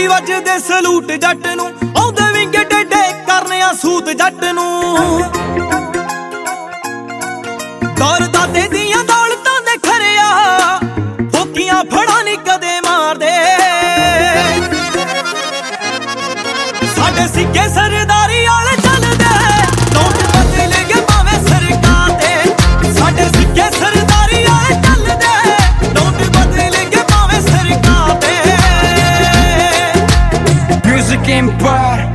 ਗੋਲੀ ਵੱਜਦੇ ਸਲੂਟ ਜੱਟ ਨੂੰ, ਆਉਂਦੇ ਵਿੰਗੇ ਡੇਡੇ ਕਰਨੇ ਆ ਸੂਤ ਜੱਟ ਨੂੰ। ਦੌਰ ਦਾਦੇ ਦੀਆਂ ਦੌਲਤਾਂ ਦੇ ਖਰਿਆ, ਫੋਕੀਆਂ ਫੜਾ ਨੀ ਕਦੇ ਮਾਰਦੇ। ਸਾਡੇ ਸਿੱਕੇ ਸਰਦਾਰੀ ਵਾਲੇ ਚੱਲਦੇ, ਨੋਟ ਬਦਲਣਗੇ ਭਾਵੇਂ ਸਰਕਾਰ ਦੇ। ਸਾਡੇ ਸਿੱਕੇ ਸਰਦਾਰੀ ਵਾਲੇ ਚੱਲਦੇ, ਨੋਟ ਬਦਲਣਗੇ ਭਾਵੇਂ ਸਰਕਾਰ ਦੇ। Music Empire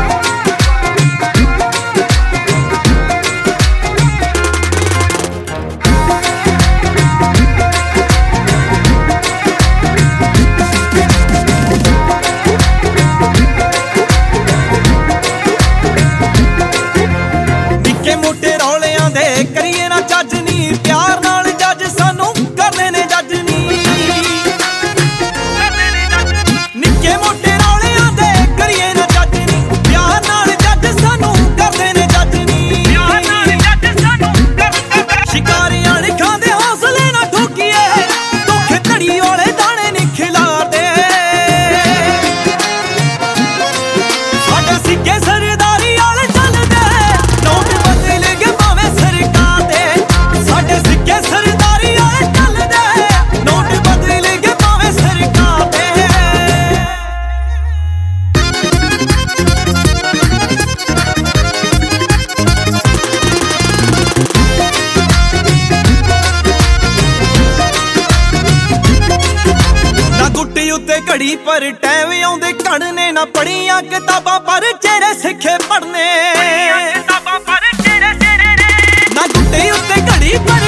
ਮੋਟੇ ਰੌਲਿਆਂ ਦੇ ਕਰੀਏ ਨਾ ਜੱਜ ਨੀ, ਪਿਆਰ ਨਾਲ ਜੱਜ ਸਾਨੂੰ ਕਰਦੇ ਨੇ ਜੱਜ ਨੀ। ਨਿੱਕੇ ਮੋਟੇ ਰੌਲਿਆਂ ਦੇ ਕਰੀਏ ਨਾ ਜੱਜ ਨੀ, ਪਿਆਰ ਨਾਲ ਜੱਜ ਸਾਨੂੰ ਕਰਦੇ ਨੇ ਜੱਜ ਨੀ। ਸ਼ਿਕਾਰੀਆਂ ਨੇ ਖਾਂਦੇ ਹੌਸਲੇ ਨਾ ਠੋਕੀਏ, ਧੋਖੇ ਧੜੀ ਵਾਲੇ ਦਾਣੇ ਨੀ ਖਿਲਾਰਦੇ। ਸਾਡੇ ਸਿੱਕੇ ਸਰਦਾਰੀ ਵਾਲੇ ਚੱਲਦੇ, ਨੋਟ ਬਦਲਣਗੇ ਭਾਵੇਂ ਸਰਕਾਰ ਦੇ। ਸਾਡੇ ਸਿੱਕੇ ਸਰਦਾਰੀ ਵਾਲੇ ਚੱਲਦੇ, ਨੋਟ ਬਦਲਣਗੇ ਭਾਵੇਂ ਸਰਕਾਰ ਦੇ। ਨਾ ਗੁੱਟੀ ਉੱਤੇ ਘੜੀ ਪਰ ਟੈਮ ਆਉਂਦੇ ਘੜਨੇ, ਨਾ ਪੜੀਆਂ ਕਿਤਾਬਾਂ ਪਰ ਚਿਹਰੇ ਸਿੱਖੇ ਪੜਨੇ। ਨਾ ਗੁੱਟੀ ਉੱਤੇ ਘੜੀ ਪਰ